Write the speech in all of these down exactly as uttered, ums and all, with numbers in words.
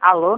Alô?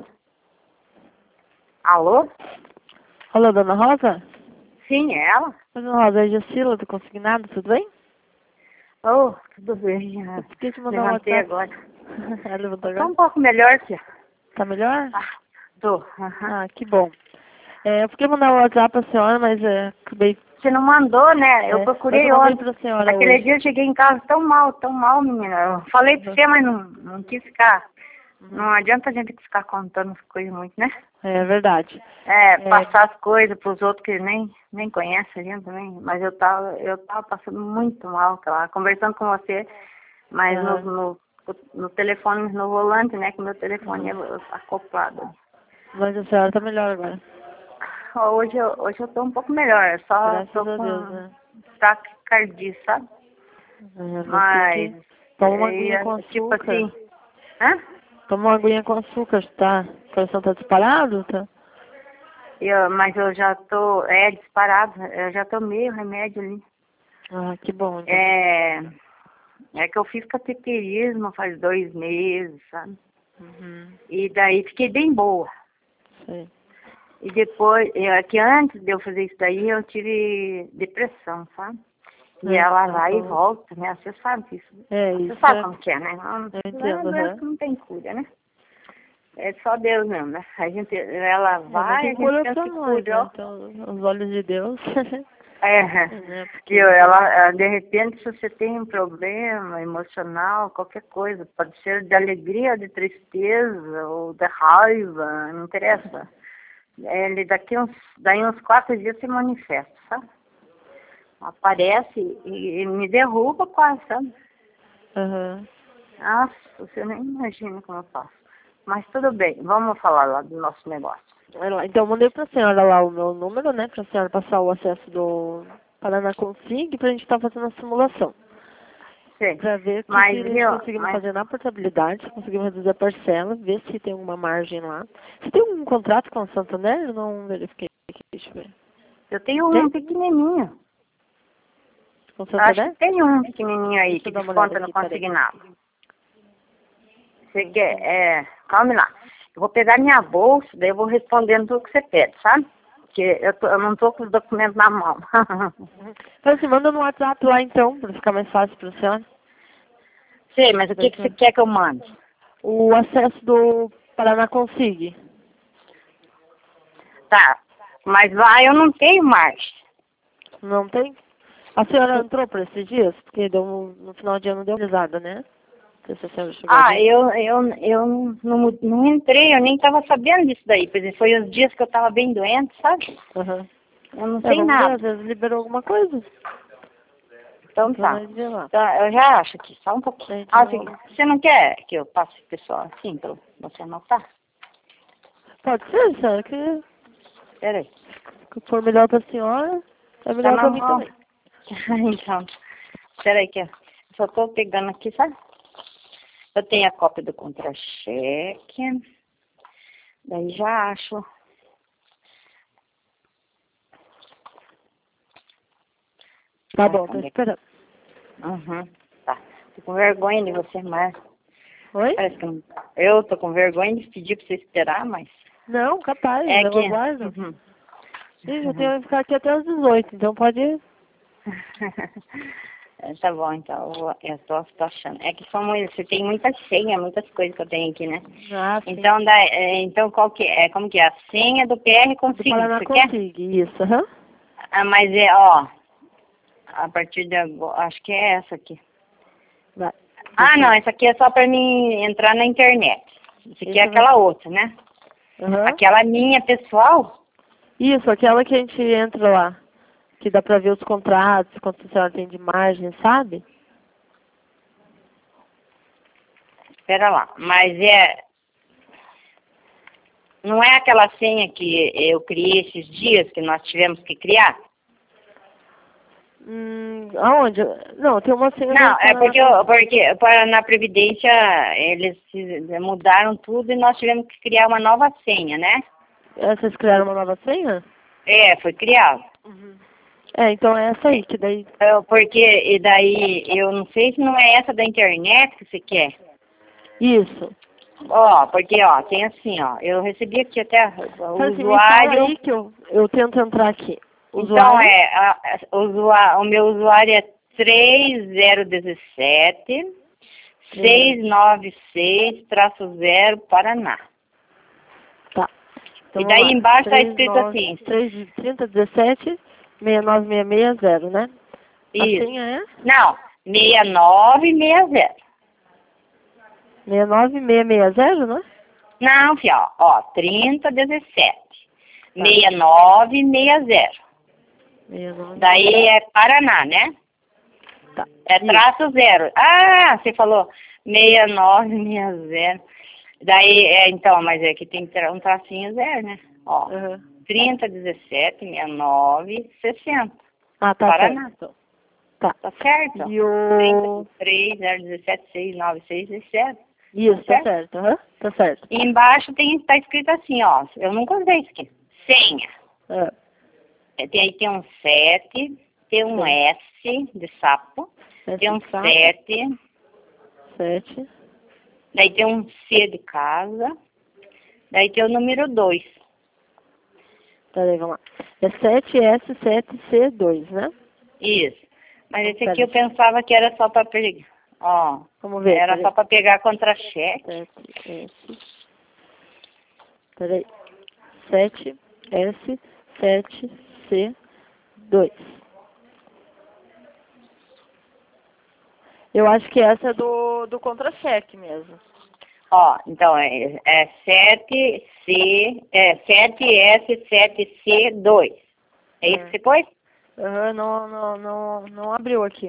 Alô? Alô, dona Rosa? Sim, é ela? Dona Rosa, é Jacila do Consignado, tudo bem? Oh, tudo bem. Eu queria te mandar um Levantei WhatsApp. agora. Ela levantou Tô agora? um pouco melhor, tia. Tá melhor? Ah, tô. aham. Ah, que bom. É, eu queria mandar um WhatsApp pra senhora, mas é, acabei... Você não mandou, né? Eu É, mas procurei eu mandei ontem. pra senhora Aquele hoje. dia eu cheguei em casa tão mal, tão mal, menina. Eu falei pra Uhum. você, mas não, não quis ficar. Uhum. Não adianta a gente ficar contando as coisas muito, né? É verdade. É, É, passar as coisas pros outros que nem, nem conhecem a gente também. Mas eu tava, eu tava passando muito mal, lá, conversando com você, mas no, aham. no, no telefone, no volante, né? Que meu telefone Uhum. é acoplado. Mas a senhora tá melhor agora. Hoje eu, hoje eu tô um pouco melhor, eu só tô Graças a Deus, com né? taquicardia, sabe? É, mas tem Mas, que... Toma uma aguinha com é, tipo açúcar. assim, hã? Toma uma aguinha com açúcar, tá? O coração tá disparado, tá? Eu, mas eu já tô, é disparado, eu já tomei o remédio ali. Ah, que bom, então. É, é que eu fiz cateterismo faz dois meses, sabe? Uhum. E daí fiquei bem boa. Sei. E depois, é que antes de eu fazer isso daí, eu tive depressão, sabe? E É, ela ela vai e falou. volta, né? Você sabe disso. É, Você isso sabe é... como que é, né? Não, Eu não é uma entendo, doença aham. que não tem cura, né? É só Deus mesmo, né? A gente, ela É, mas vai, tem a gente cura pensa pra que nós, né? curou. Então, os olhos de Deus. É, né? Porque viu? isso... Ela, ela, de repente, se você tem um problema emocional, qualquer coisa, pode ser de alegria, de tristeza, ou de raiva, não interessa. Ele daqui uns, daí uns quatro dias se manifesta, sabe? Aparece e, e me derruba quase, sabe? Aham. Nossa, você nem imagina como eu faço. Mas tudo bem, vamos falar lá do nosso negócio. Vai lá. Então, eu mandei pra senhora lá o meu número, né? Pra senhora passar o acesso do Paraná Consig pra gente estar fazendo a simulação. Sim, Pra ver o que, que mas a gente viu, conseguimos mas fazer na portabilidade, se conseguimos reduzir a parcela, ver se tem alguma margem lá. Você tem um contrato com o Santander? Eu não verifiquei aqui, deixa eu ver. eu tenho Tem? um pequenininho. Com o Eu acho que Santander? tem um pequenininho aí Deixa que eu dar uma olhada desconta no aqui, peraí. consignado. Você quer? É, calme lá. Eu vou pegar minha bolsa, daí eu vou respondendo tudo que você pede, sabe? Porque eu, tô, eu não tô com os documentos na mão. Então, assim, manda no WhatsApp lá então, pra ficar mais fácil pra senhora. Sei, mas o que, que você quer que eu mande? O acesso do Paraná Consig. Tá, mas lá eu não tenho mais. Não tem? A senhora entrou por esses dias? Porque deu, um- no final de ano deu uma risada, né? Não sei se a senhora chegou a Ah, ver. eu, eu, eu não, não entrei, eu nem estava sabendo disso daí. Por exemplo, foi os dias que eu estava bem doente, sabe? Aham. Eu não É, sei vamos ver, nada. às vezes liberou alguma coisa. Então Então tá. nós vê lá. Tá, eu já acho aqui, só um A pouquinho. gente Ah, não assim, vamos... você não quer que eu passe pro pessoal assim, pra você anotar? Pode ser, senhora, que Pera aí. que for melhor pra senhora, é Tá melhor na pra mim mão. também. Então, pera aí que eu só tô pegando aqui, sabe? Eu tenho a cópia do contra-cheque. Daí já acho. Tá Ai, bom, tô onde é que... esperando. Uhum, tá. Tô com vergonha de você, mas Oi? parece que eu não... Eu tô com vergonha de pedir pra você esperar, mas... Não, capaz, É eu que... aguardo. Uhum. Ih, eu tenho que ficar aqui até as dezoito, então pode ir. Tá bom, então, eu vou- eu tô, tô achando. É que são muitas, você tem muitas senhas, muitas coisas que eu tenho aqui, né? Ah, sim. Então, da, é, então qual que é? Como que é? A senha do P R Do consigo, Paraná você quer? Consig, isso, aham. Ah, mas é, ó, a partir de agora, acho que é essa aqui. Vai. Ah, Deixa não, eu- essa aqui é só pra mim entrar na internet. Essa aqui é Isso, vai. aquela outra, né? Aham. Aquela minha pessoal? Isso, aquela que a gente entra lá. Que dá pra ver os contratos, quanto a senhora tem de margem, sabe? Espera lá, mas é... Não é aquela senha que eu criei esses dias, que nós tivemos que criar? Hum, aonde? Não, tem uma senha Não, do é Paraná porque, eu- Consig. porque para, na Previdência eles fiz- mudaram tudo e nós tivemos que criar uma nova senha, né? É, vocês criaram uma nova senha? É, foi criado. Uhum. É, então é essa aí, que daí... Eu- porque, e daí, eu não sei se não é essa da internet que você quer. Isso. Ó, porque, ó, tem assim, ó, eu recebi aqui até o Faz assim, me usuário. fala aí que eu, eu tento entrar aqui. Então, Usuário? é, a, a, usua- o meu usuário é três zero um sete, seis nove seis, zero, Paraná. Tá. Então, E vamos daí lá. embaixo tá três, escrito nove, assim, três, trinta, dezessete, seis nove seis seis zero, né? A isso. senha é Não, seis nove seis zero. seis nove seis seis zero, né? Não, filho, ó, ó, trinta, dezessete, Tá. seis nove seis zero. seis nove Daí é Paraná, né? Tá. É traço zero. Ah, você falou seis nove seis zero. Daí, é, então, mas é que tem que ter um tracinho zero, né? Ó, Uhum. trinta, dezessete, sessenta e nove, sessenta. Ah, tá Paraná. certo. Então. Tá. Tá certo? E o... três, zero, dezessete, seis, nove, seis, dezessete. Isso, tá certo? certo. Uhum. Tá certo. E embaixo tem, tá escrito assim, ó. Eu nunca usei isso aqui. Senha. Ah, É, tem- Aí tem um sete, tem um Sim. S de sapo, S tem um de sapo. sete, sete. daí tem um C de casa, daí tem o número dois. Peraí, vamos lá. É sete S sete C dois, né? Isso. Mas esse Pera aqui eu aí. pensava que era só para pegar. Ó, Vamos ver. era Peraí. só para pegar contra-cheque. sete S. Peraí. sete S sete C dois. Eu acho que essa é do, do contra-cheque mesmo. Ó, então é, é sete C, é sete S sete C dois. É isso É. que você pôs? Aham, não, não, não, não abriu aqui.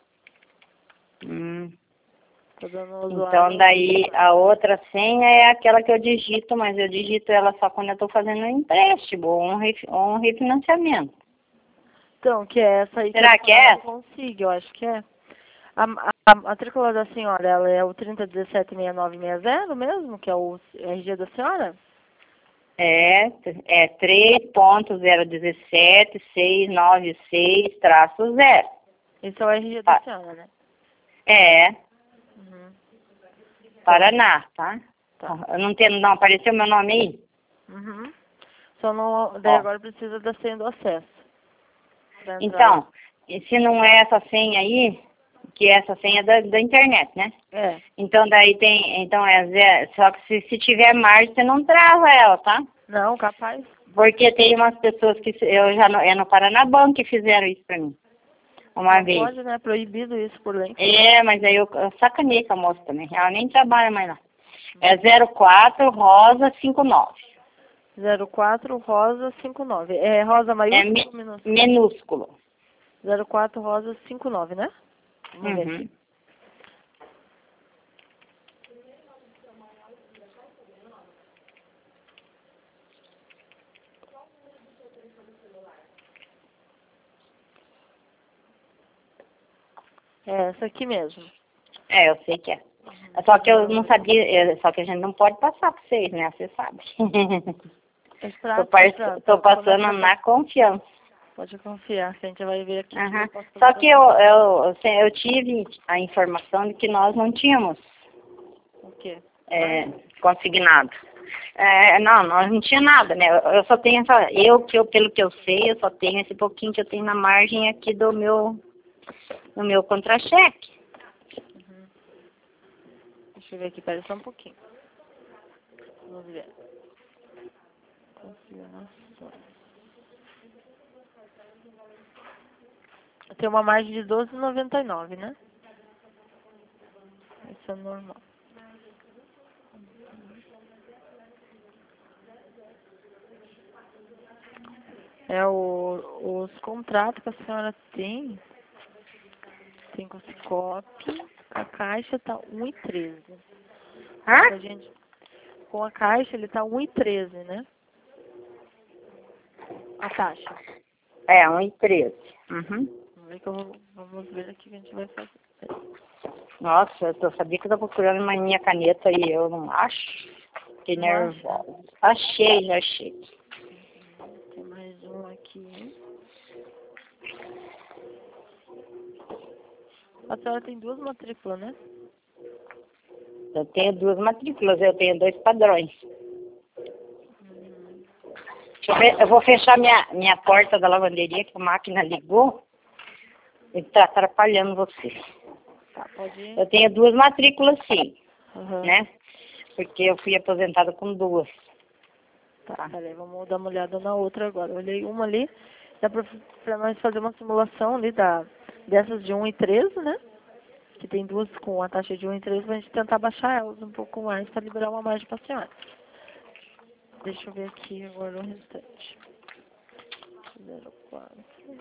Hum. Tô dando o usuário. Então daí a outra senha é aquela que eu digito, mas eu digito ela só quando eu estou fazendo um empréstimo ou um, ref, ou um refinanciamento. Então, que é essa aí. Será que que é? eu consigo, eu acho que é. A, a, a matrícula da senhora, ela é o trinta dezessete sessenta e nove sessenta mesmo, que é o R G da senhora? É, é três ponto zero um sete seis nove seis traço zero. Esse é o R G da Ah, senhora, né? é, Uhum. Paraná, tá? Tá. Eu não tenho, não apareceu meu nome aí? Uhum. Só não, daí Ó. agora precisa da senha do acesso. Pra entrar lá. Então, e se não é essa senha aí, que é essa senha da, da internet, né? É. Então daí tem, então é zero, só que se, se tiver margem, você não trava ela, tá? Não, capaz. Porque tem umas pessoas que eu já no, é no Paranabanco que fizeram isso pra mim. Uma Não vez. pode, né? Proibido isso por lei. É, mas aí eu, eu sacanei com a moça também. Ela nem trabalha mais lá. É zero quatro Rosa cinquenta e nove. zero quatro Rosa cinquenta e nove. É Rosa É maiúsculo mi, ou minúsculo? minúsculo. zero quatro Rosa cinquenta e nove, né? Vamos ver Uhum. aqui. É essa aqui mesmo. É, eu sei que é. Só que eu não sabia, é, só que a gente não pode passar pra vocês, né? Você sabe. É tô, prático, par, é prático. tô passando Começa na confiança. Pode confiar, que a gente vai ver aqui. Uhum. Que eu posso Só fazer que eu, eu, eu, eu tive a informação de que nós não tínhamos o quê? é, consignado. É, não, nós não tinha nada, né? Eu, eu só tenho essa, eu que eu, pelo que eu sei, eu só tenho esse pouquinho que eu tenho na margem aqui do meu, do meu contra-cheque. Uhum. Deixa eu ver aqui, pera só um pouquinho. Vamos ver. Consignações. Tem uma margem de doze reais e noventa e nove, né? Isso é normal. É o, os contratos que a senhora tem. Tem com o Cicobi. A caixa tá um real e treze. Hã? A gente, com a caixa ele tá um real e treze, né? A taxa. É, um e treze. Uhum. Vamos ver, que eu vou, vamos ver aqui o que a gente vai fazer. Nossa, eu tô, sabia que eu tô procurando uma minha caneta e eu não acho. Fiquei Não nervosa. Achei, já achei. Tem mais um aqui. A senhora tem duas matrículas, né? Eu tenho duas matrículas, eu tenho dois padrões. Deixa eu ver, eu vou fechar minha, minha porta da lavanderia, que a máquina ligou. Ele está atrapalhando você. Tá, pode ir. Eu tenho duas matrículas, sim, Uhum. né? Porque eu fui aposentada com duas. Tá, peraí, vamos dar uma olhada na outra agora. Eu olhei uma ali, dá pra, pra nós fazer uma simulação ali da, dessas de um e treze, né? Que tem duas com a taxa de um e treze, pra gente tentar baixar elas um pouco mais pra liberar uma margem pra senhora. Deixa eu ver aqui agora o restante. zero quatro.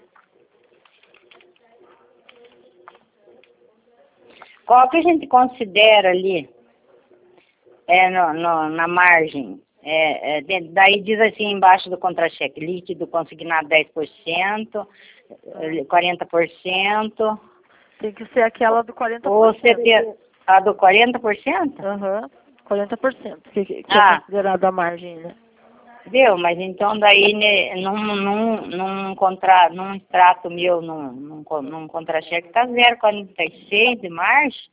Qual que a gente considera ali, é, no, no, na margem? É, é, dentro, daí diz assim embaixo do contra-cheque, líquido consignado dez por cento, Ah. quarenta por cento. Tem que ser aquela do quarenta Ou por cento. setenta, a do quarenta por cento? Aham, quarenta por cento, que, que Ah. é considerado a margem, né? Viu? Mas então daí né, num, num, num, contra, num extrato meu, num, num, num contra-cheque, tá zero vírgula quarenta e seis de margem.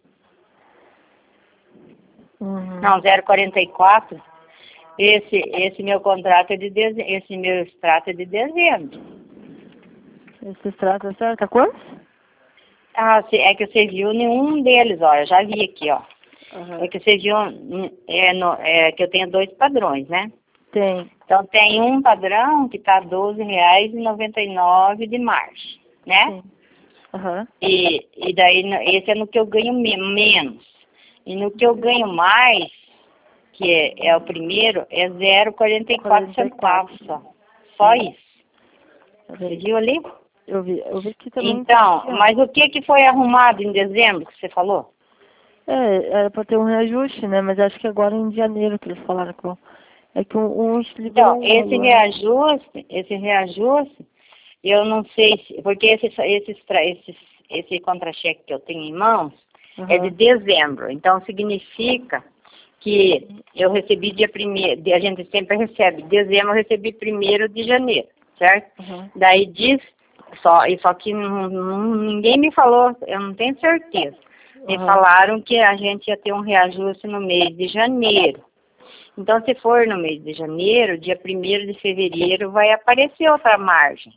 Uhum. Não, zero vírgula quarenta e quatro. Esse, esse meu contrato é de dezembro, esse meu extrato é de dezembro. Esse extrato é certo? Tá quantos? Ah, se- é que você viu nenhum deles, ó, eu já vi aqui, ó. Uhum. É que você viu, hum, é, no, é que eu tenho dois padrões, né? Tem. Então tem um padrão que tá doze reais e noventa e nove de margem, né? Sim. Aham. E, e daí no- esse é no que eu ganho me- menos. E no que eu ganho mais, que é, é o primeiro, é zero vírgula quarenta e quatro centavos só. Só Sim. isso. Peraí. Você viu ali? Eu vi, eu vi aqui também. Então, Aqui, ó. mas o que que foi arrumado em dezembro que você falou? É, era pra ter um reajuste, né? Mas acho que agora em janeiro que eles falaram que eu- é que um, um liberou Então, um esse valor. reajuste, esse reajuste, eu não sei se, porque esse, esse, extra- esse, esse contra-cheque que eu tenho em mãos é de Aham. dezembro. Então, significa que eu recebi dia primeiro, a gente sempre recebe, dezembro eu recebi primeiro de janeiro, certo? Aham. Daí diz, só, e só que não, não- ninguém me falou, eu não tenho certeza. Me Aham. falaram que a gente ia ter um reajuste no mês de janeiro. Então, se for no mês de janeiro, dia primeiro de fevereiro, vai aparecer outra margem.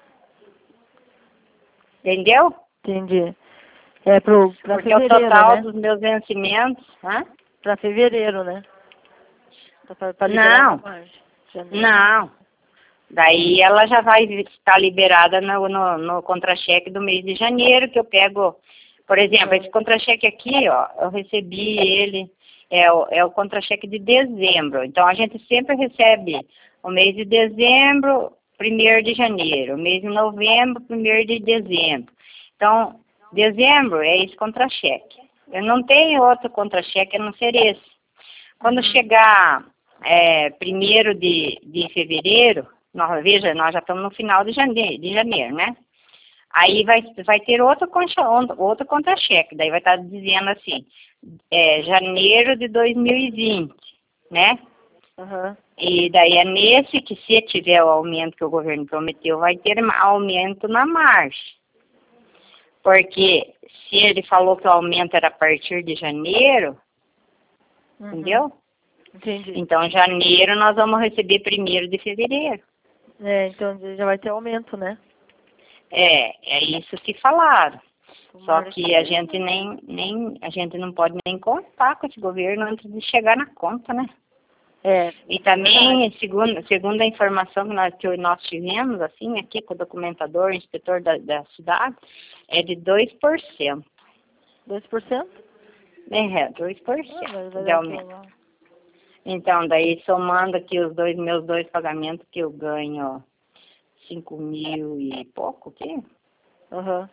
Entendeu? Entendi. É pro, pra Porque o fevereiro, total né? dos meus vencimentos... Hã? Pra fevereiro, né? Pra, pra liberar Não, uma margem. Janeiro. não. Daí ela já vai estar liberada no, no, no contra-cheque do mês de janeiro, que eu pego... Por exemplo, esse contra-cheque aqui, ó, eu recebi ele... É o, é o contra-cheque de dezembro. Então, a gente sempre recebe o mês de dezembro, primeiro de janeiro. O mês de novembro, primeiro de dezembro. Então, dezembro é esse contra-cheque. Eu não tenho outro contra-cheque a não ser esse. Quando Uhum. chegar é, primeiro de, de fevereiro, nós, veja, nós já estamos no final de janeiro, de janeiro, né? Aí vai, vai ter outro, contra, outro contra-cheque. Daí vai estar dizendo assim... É, janeiro de dois mil e vinte, né? Uhum. E daí é nesse que, se tiver o aumento que o governo prometeu, vai ter aumento na margem. Porque se ele falou que o aumento era a partir de janeiro, Uhum. entendeu? Entendi. Então, janeiro nós vamos receber primeiro de fevereiro. É, então já vai ter aumento, né? É, é isso que falaram. Só Tomara que a gente nem, nem, a gente não pode nem contar com esse governo antes de chegar na conta, né? É. E também, segundo, segundo a informação que nós, que nós tivemos, assim, aqui com o documentador, o inspetor da, da cidade, é de dois por cento. dois por cento? É, dois por Ah, cento vai, vai de dar aumento. aquela... Então, daí somando aqui os dois, meus dois pagamentos que eu ganho cinco mil e pouco, o quê? Aham.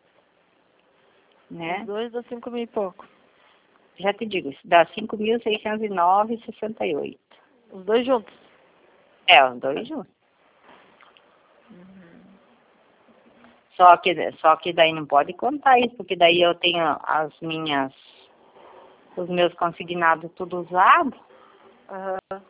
Né? Os dois dá cinco mil e pouco. Já te digo, isso dá cinco mil seiscentos e nove e sessenta e oito. Os dois juntos? É, os dois juntos. Uhum. Só que, só que daí não pode contar isso, porque daí eu tenho as minhas, os meus consignados tudo usado. Aham.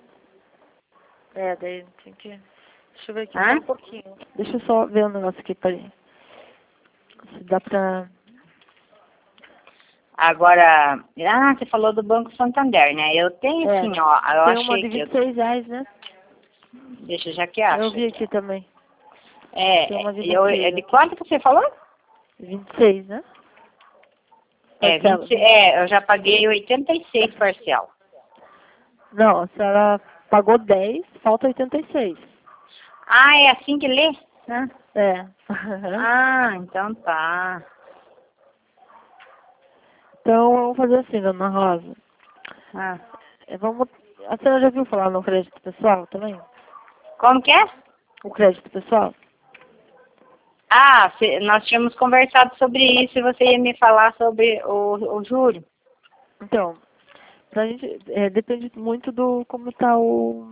É, daí tem que... Deixa eu ver aqui Hã? só um pouquinho. Deixa eu só ver um negócio aqui, peraí. Se dá pra... Agora, ah, você falou do Banco Santander, né? Eu tenho É, sim, ó. Eu tem achei uma de que... vinte e seis reais, né? Deixa eu já que acho. Eu vi aqui também. Tem É, uma de eu, vinte e seis é de aqui. quanto que você falou? vinte e seis, né? É, Parcela. vinte, é, eu já paguei oitenta e seis parcial. Não, a senhora pagou dez, falta oitenta e seis. Ah, é assim que lê? Né? É. Ah, então tá. Então, vamos fazer assim, dona Rosa. Ah. É, vamos... A senhora já viu falar no crédito pessoal também? Como que é? O crédito pessoal? Ah, cê- nós tínhamos conversado sobre isso e você ia me falar sobre o, o juro. Então, pra gente, é, depende muito do como tá o...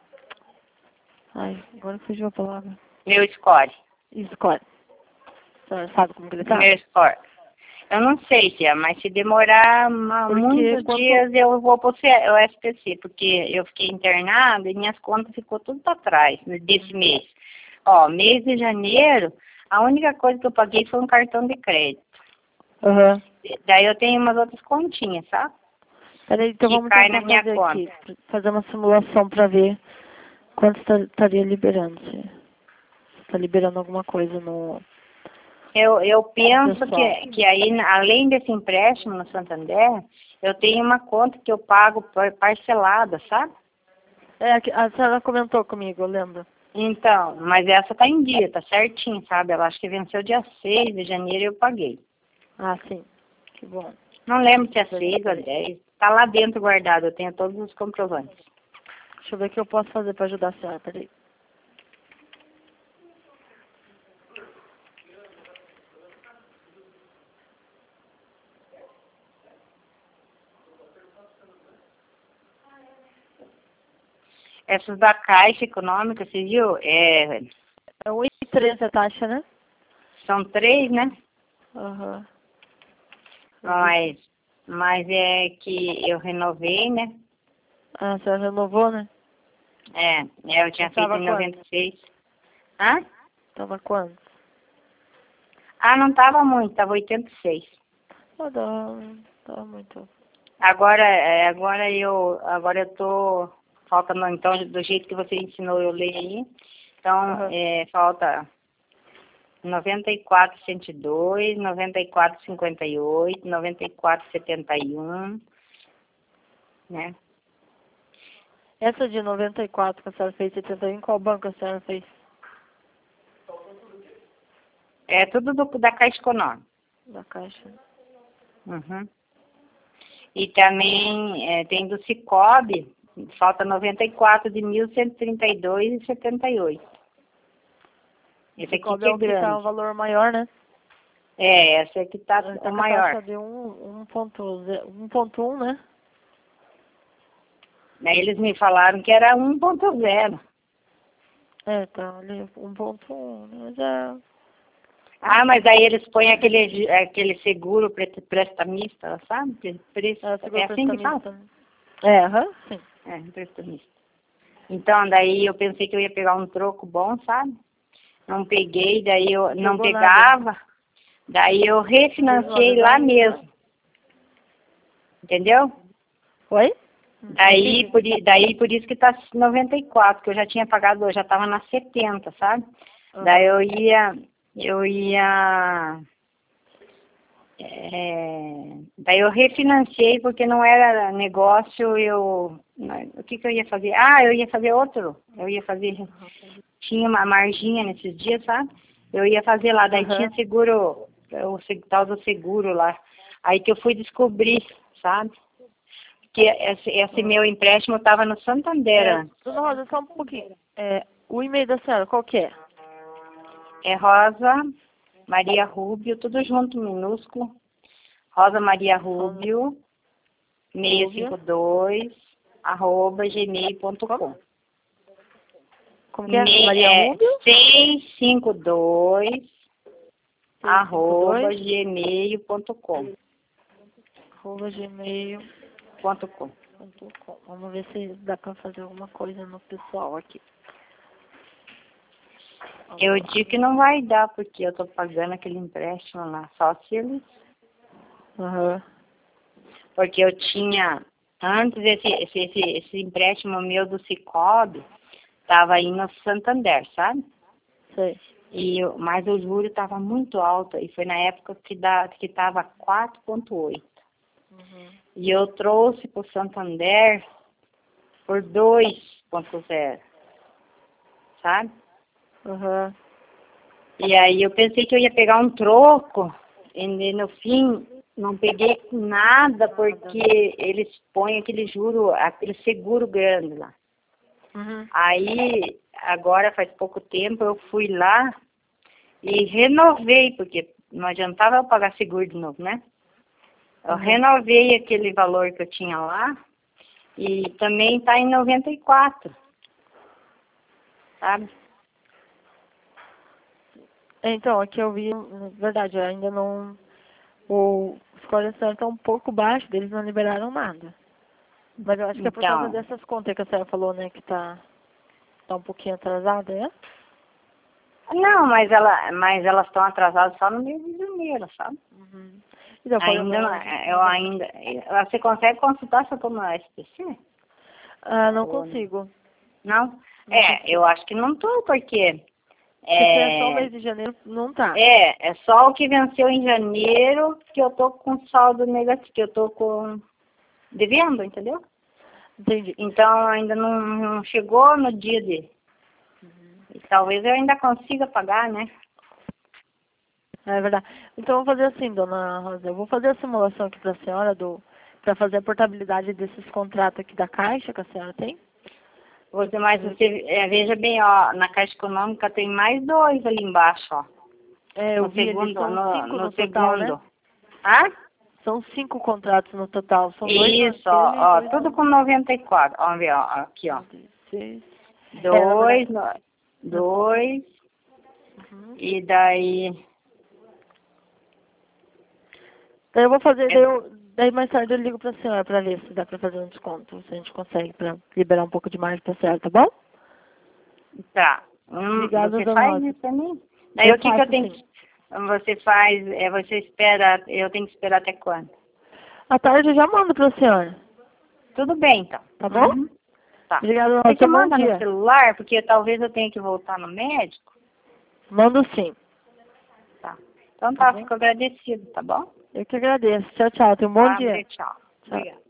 Ai, agora fugiu a palavra. Meu score. Score. A senhora sabe como que ele tá? Meu score. Eu não sei, tia, mas se demorar ma- Porque muitos quanto... dias eu vou para o S P C, porque eu fiquei internada e minhas contas ficou tudo para trás desse mês. Ó, mês de janeiro, a única coisa que eu paguei foi um cartão de crédito. Aham. Daí eu tenho umas outras continhas, sabe? Peraí, então Que vamos cai na tentar minha fazer conta. aqui. Fazer uma simulação pra ver quanto tá- estaria liberando. Se está liberando alguma coisa no... Eu, eu penso pessoal. que, que aí, além desse empréstimo no Santander, eu tenho uma conta que eu pago par- parcelada, sabe? É, que a senhora comentou comigo, eu lembro. Então, mas essa tá em dia, tá certinho, sabe? Ela acho que venceu dia seis de janeiro e eu paguei. Ah, sim. Que bom. Não lembro se é seis ou dez. Tá lá dentro guardado, eu tenho todos os comprovantes. Deixa eu ver o que eu posso fazer para ajudar a senhora, peraí. Essas da Caixa Econômica, você viu? É, É um e treze a taxa, né? são três, né? Aham. Mas, mas é que eu renovei, né? Ah, a senhora renovou, né? É, é, eu tinha feito Tava em quanto? noventa e seis. Hã? Tava quanto? Ah, não tava muito, tava oitenta e seis. Ah, tava, tava muito. Agora, é, agora eu, agora eu tô, falta, não, então, do jeito que você ensinou eu ler aí, então, Aham. é, falta noventa e quatro, cento e dois, noventa e quatro, cinquenta e oito, noventa e quatro, setenta e um, né? Essa de noventa e quatro que a senhora fez, setenta e um, qual banco a senhora fez? É tudo do, da Caixa Econômica. Da Caixa. Uhum. E também é, tem do Cicobi, falta noventa e quatro de mil cento e trinta e dois e setenta e oito. Esse aqui Cicobi que é é o que tá o grande. valor maior, né? É, esse aqui tá Ele o tá com a maior. taxa de um ponto um, né? Aí eles me falaram que era um ponto zero. É, tá ali um ponto um, mas é... Ah, mas aí eles põem aquele, aquele seguro pre- prestamista, sabe? Pre- pre- É, seguro É assim que fala? prestamista. É, aham, sim. É, prestamista. Então, daí eu pensei que eu ia pegar um troco bom, sabe? Não peguei, daí eu não Pegou nada. pegava. Daí eu Eles não refinanciei lá avisaram? mesmo. Entendeu? Oi? Daí por, i- daí por isso que tá noventa e quatro, que eu já tinha pagado, eu já tava na setenta, sabe? Aham. Daí eu ia, eu ia, é, daí eu refinanciei porque não era negócio, eu, o que que eu ia fazer? Ah, eu ia fazer outro, eu ia fazer, tinha uma marginha nesses dias, sabe? Eu ia fazer lá, daí Aham. tinha seguro, o se- tal do seguro lá, aí que eu fui descobrir, sabe? Que esse, esse meu empréstimo estava no Santander É, antes. dona Rosa, só um pouquinho. É, o e-mail da senhora, qual que é? É Rosa Maria Rubio, tudo junto, minúsculo. Rosa Maria Rubio, seiscentos e cinquenta e dois, arroba gmail ponto com. Como que é? Me- Maria é Rubio? seiscentos e cinquenta e dois, arroba dois, gmail ponto com. arroba gmail Ponto com. ponto com. Vamos ver se dá pra fazer alguma coisa no pessoal aqui. Vamos Eu lá. digo que não vai dar, porque eu tô pagando aquele empréstimo lá, só se eles... Aham. Porque eu tinha, antes esse, esse, esse, esse empréstimo meu do Cicobi, estava aí no Santander, sabe? Sei. E, eu- mas o juro estava muito alto, e foi na época que dá, que estava quatro vírgula oito. Uhum. E eu trouxe para o Santander por dois vírgula zero, sabe? Uhum. E aí eu pensei que eu ia pegar um troco, e no fim não peguei nada, porque eles põem aquele juro, aquele seguro grande lá. Uhum. Aí, agora faz pouco tempo, eu fui lá e renovei, porque não adiantava eu pagar seguro de novo, né? Eu Uhum. renovei aquele valor que eu tinha lá e também está em noventa e quatro, sabe? Então, aqui eu vi, na verdade, eu ainda não... O escolha está um pouco baixo, eles não liberaram nada. Mas eu acho que é por causa Então, dessas contas que a senhora falou, né, que tá, tá um pouquinho atrasada, é? não, mas, ela, mas elas estão atrasadas só no mês de janeiro, sabe? Uhum. Então, foi Ainda não, hoje. eu ainda, você consegue consultar se eu estou no S P C? Ah, não Ou não? consigo. Não? Não É, consigo. eu acho que não estou, porque Se tiver só o é, mês de janeiro, não tá. é, é só o que venceu em janeiro que eu tô com saldo negativo, que eu tô com devendo, entendeu? Entendi. Então ainda não, não chegou no dia de. E talvez eu ainda consiga pagar, né? É verdade. Então, eu vou fazer assim, dona Rosa. Eu vou fazer a simulação aqui pra senhora do... Pra fazer a portabilidade desses contratos aqui da Caixa que a senhora tem. Você, mas você é, veja bem, ó, na Caixa Econômica tem mais dois ali embaixo, ó. É, eu No vi eles, segundo, são no, cinco no no total, né? segundo. Ah? São cinco contratos no total. São dois Isso, naquele e ó, ó, dois tudo no... com noventa e quatro. Vamos ver, ó, aqui, ó. Seis. É, na Dois, verdade... no, dois, Uhum. e daí. Daí eu vou fazer, daí, É, eu, daí mais tarde eu ligo pra senhora pra ver se dá pra fazer um desconto, se a gente consegue pra liberar um pouco de margem pra senhora, tá bom? tá. Hum, Obrigada, você dona faz Rosa. isso também? Daí Eu o que que eu faço tenho sim. que. Você faz, é, você espera, eu tenho que esperar até quando? À tarde eu já mando pra senhora, Tudo bem, então. tá bom? Uhum. Tá. Obrigada, dona Aí Rosa. você Bom manda no dia. celular, porque talvez eu tenha que voltar no médico. Mando sim, Tá. Então tá tá, bom? fico agradecido, tá bom? Eu que agradeço. Tchau, tchau. Tenha um bom Tá, dia. tchau. Tchau. Obrigada.